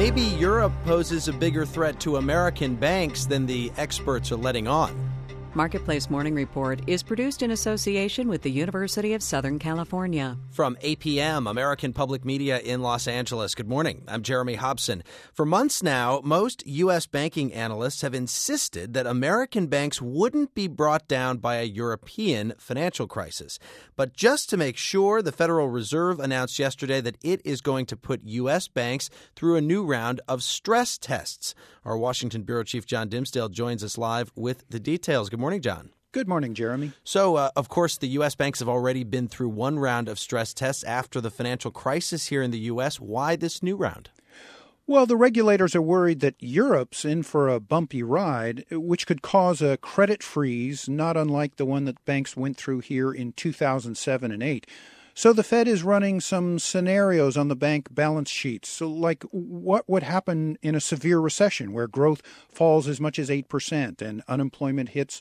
maybe Europe poses a bigger threat to American banks than the experts are letting on. Marketplace Morning Report is produced in association with the University of Southern California. From APM, American Public Media in Los Angeles. Good morning. I'm Jeremy Hobson. For months now, most U.S. banking analysts have insisted that American banks wouldn't be brought down by a European financial crisis. But just to make sure, the Federal Reserve announced yesterday that it is going to put U.S. banks through a new round of stress tests. Our Washington Bureau Chief John Dimsdale joins us live with the details. Good morning, John. Good morning, Jeremy. So, of course, the U.S. banks have already been through one round of stress tests after the financial crisis here in the U.S. Why this new round? Well, the regulators are worried that Europe's in for a bumpy ride, which could cause a credit freeze, not unlike the one that banks went through here in 2007 and 8. So the Fed is running some scenarios on the bank balance sheets. So like what would happen in a severe recession where growth falls as much as 8% and unemployment hits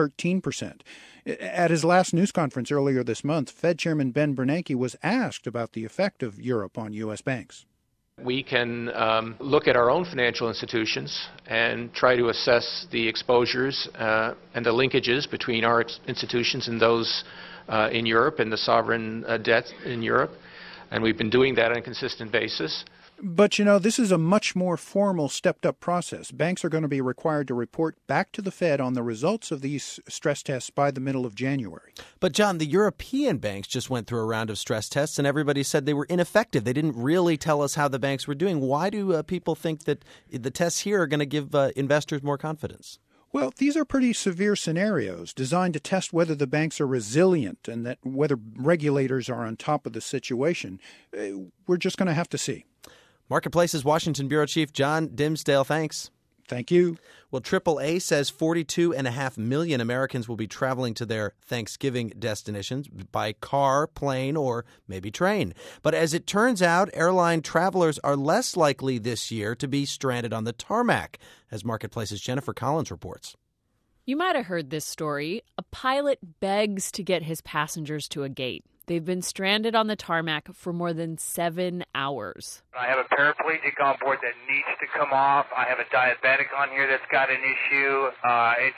13%. At his last news conference earlier this month, Fed Chairman Ben Bernanke was asked about the effect of Europe on U.S. banks. We can look at our own financial institutions and try to assess the exposures and the linkages between our institutions and those in Europe and the sovereign debt in Europe. And we've been doing that on a consistent basis. But, this is a much more formal, stepped-up process. Banks are going to be required to report back to the Fed on the results of these stress tests by the middle of January. But, John, the European banks just went through a round of stress tests, and everybody said they were ineffective. They didn't really tell us how the banks were doing. Why do people think that the tests here are going to give investors more confidence? Well, these are pretty severe scenarios designed to test whether the banks are resilient and that whether regulators are on top of the situation. We're just going to have to see. Marketplace's Washington Bureau Chief John Dimsdale, thanks. Thank you. Well, AAA says 42.5 million Americans will be traveling to their Thanksgiving destinations by car, plane, or maybe train. But as it turns out, airline travelers are less likely this year to be stranded on the tarmac, as Marketplace's Jennifer Collins reports. You might have heard this story. A pilot begs to get his passengers to a gate. They've been stranded on the tarmac for more than 7 hours. I have a paraplegic on board that needs to come off. I have a diabetic on here that's got an issue. It's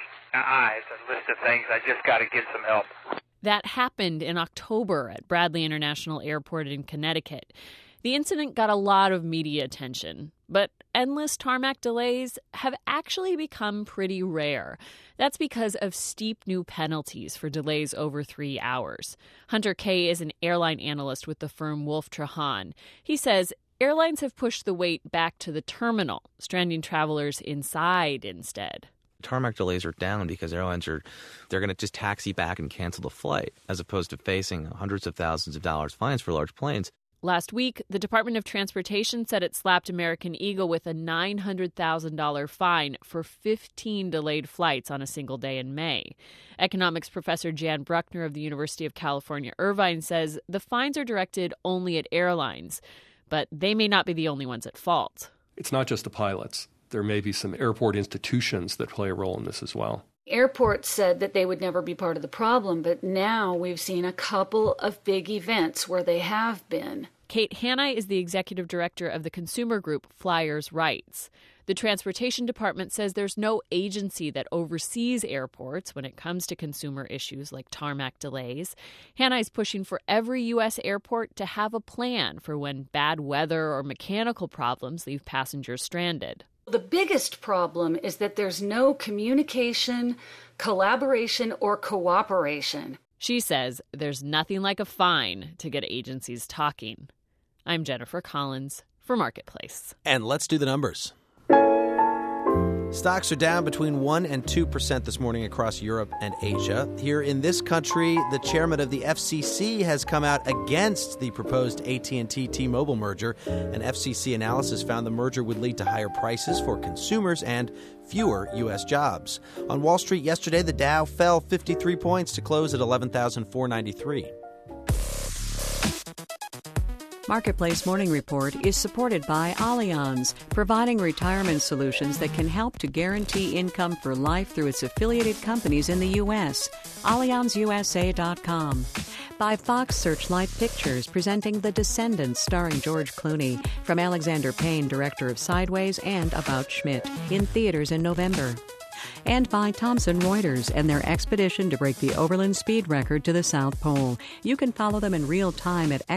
a list of things. I just got to get some help. That happened in October at Bradley International Airport in Connecticut. The incident got a lot of media attention, but endless tarmac delays have actually become pretty rare. That's because of steep new penalties for delays over 3 hours. Hunter Kay is an airline analyst with the firm Wolf Trahan. He says airlines have pushed the wait back to the terminal, stranding travelers inside instead. Tarmac delays are down because airlines they're going to just taxi back and cancel the flight, as opposed to facing hundreds of thousands of dollars fines for large planes. Last week, the Department of Transportation said it slapped American Eagle with a $900,000 fine for 15 delayed flights on a single day in May. Economics professor Jan Bruckner of the University of California, Irvine says the fines are directed only at airlines, but they may not be the only ones at fault. It's not just the pilots. There may be some airport institutions that play a role in this as well. Airports said that they would never be part of the problem, but now we've seen a couple of big events where they have been. Kate Hanai is the executive director of the consumer group Flyers Rights. The Transportation Department says there's no agency that oversees airports when it comes to consumer issues like tarmac delays. Hanai's pushing for every U.S. airport to have a plan for when bad weather or mechanical problems leave passengers stranded. The biggest problem is that there's no communication, collaboration, or cooperation. She says there's nothing like a fine to get agencies talking. I'm Jennifer Collins for Marketplace. And let's do the numbers. Stocks are down between 1% and 2% this morning across Europe and Asia. Here in this country, the chairman of the FCC has come out against the proposed AT&T T-Mobile merger. An FCC analysis found the merger would lead to higher prices for consumers and fewer U.S. jobs. On Wall Street yesterday, the Dow fell 53 points to close at 11,493. Marketplace Morning Report is supported by Allianz, providing retirement solutions that can help to guarantee income for life through its affiliated companies in the U.S. AllianzUSA.com. By Fox Searchlight Pictures, presenting The Descendants starring George Clooney, from Alexander Payne, director of Sideways and About Schmidt, in theaters in November. And by Thomson Reuters and their expedition to break the overland speed record to the South Pole. You can follow them in real time at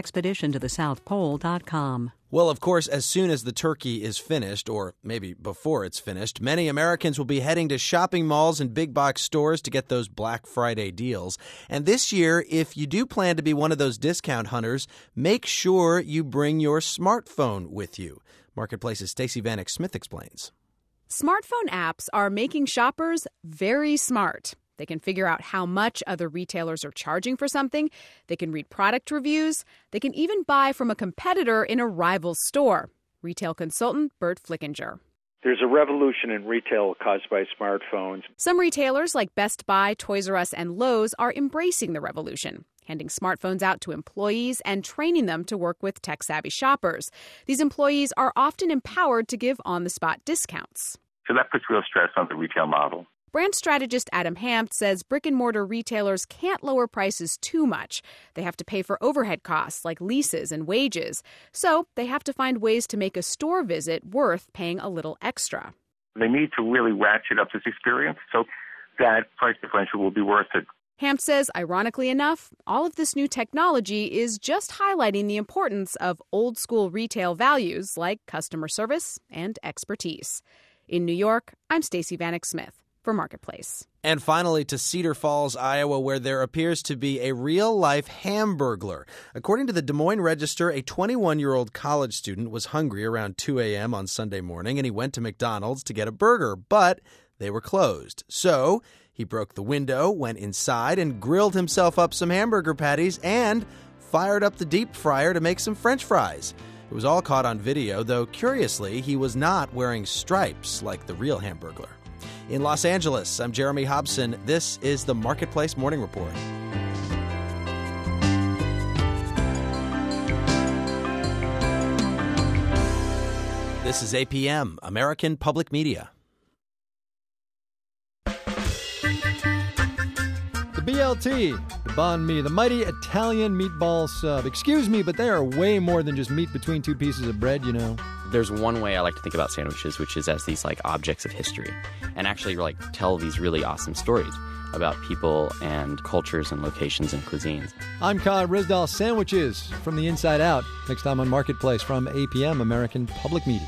expeditiontothesouthpole.com. Well, of course, as soon as the turkey is finished, or maybe before it's finished, many Americans will be heading to shopping malls and big box stores to get those Black Friday deals. And this year, if you do plan to be one of those discount hunters, make sure you bring your smartphone with you. Marketplace's Stacey Vanek Smith explains. Smartphone apps are making shoppers very smart. They can figure out how much other retailers are charging for something. They can read product reviews. They can even buy from a competitor in a rival store. Retail consultant Bert Flickinger. There's a revolution in retail caused by smartphones. Some retailers like Best Buy, Toys R Us, and Lowe's are embracing the revolution, handing smartphones out to employees and training them to work with tech-savvy shoppers. These employees are often empowered to give on-the-spot discounts. So that puts real stress on the retail model. Brand strategist Adam Hampt says brick-and-mortar retailers can't lower prices too much. They have to pay for overhead costs like leases and wages. So they have to find ways to make a store visit worth paying a little extra. They need to really ratchet up this experience so that price differential will be worth it. Hampt says, ironically enough, all of this new technology is just highlighting the importance of old-school retail values like customer service and expertise. In New York, I'm Stacey Vanek Smith for Marketplace. And finally to Cedar Falls, Iowa, where there appears to be a real-life hamburglar. According to the Des Moines Register, a 21-year-old college student was hungry around 2 a.m. on Sunday morning, and he went to McDonald's to get a burger, but they were closed. So he broke the window, went inside, and grilled himself up some hamburger patties and fired up the deep fryer to make some French fries. It was all caught on video, though curiously, he was not wearing stripes like the real hamburglar. In Los Angeles, I'm Jeremy Hobson. This is the Marketplace Morning Report. This is APM, American Public Media. The BLT, the banh mi, the mighty Italian meatball sub. Excuse me, but they are way more than just meat between two pieces of bread, you know. There's one way I like to think about sandwiches, which is as these like objects of history, and actually like tell these really awesome stories about people and cultures and locations and cuisines. I'm Kai Risdal. Sandwiches from the inside out. Next time on Marketplace from APM, American Public Media.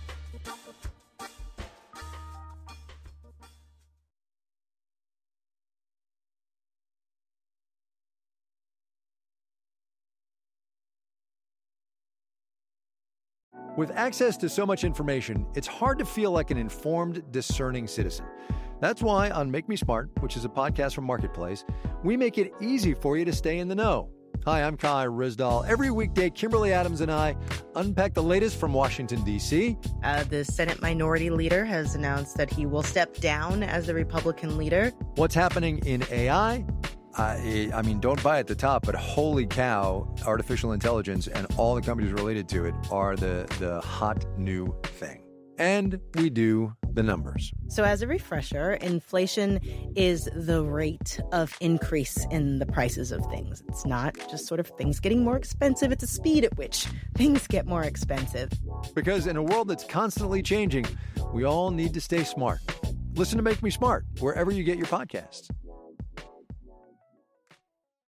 With access to so much information, it's hard to feel like an informed, discerning citizen. That's why on Make Me Smart, which is a podcast from Marketplace, we make it easy for you to stay in the know. Hi, I'm Kai Risdal. Every weekday, Kimberly Adams and I unpack the latest from Washington, D.C. The Senate Minority Leader has announced that he will step down as the Republican leader. What's happening in AI? I mean, don't buy at the top, but holy cow, artificial intelligence and all the companies related to it are the hot new thing. And we do the numbers. So as a refresher, inflation is the rate of increase in the prices of things. It's not just sort of things getting more expensive. It's the speed at which things get more expensive. Because in a world that's constantly changing, we all need to stay smart. Listen to Make Me Smart wherever you get your podcasts.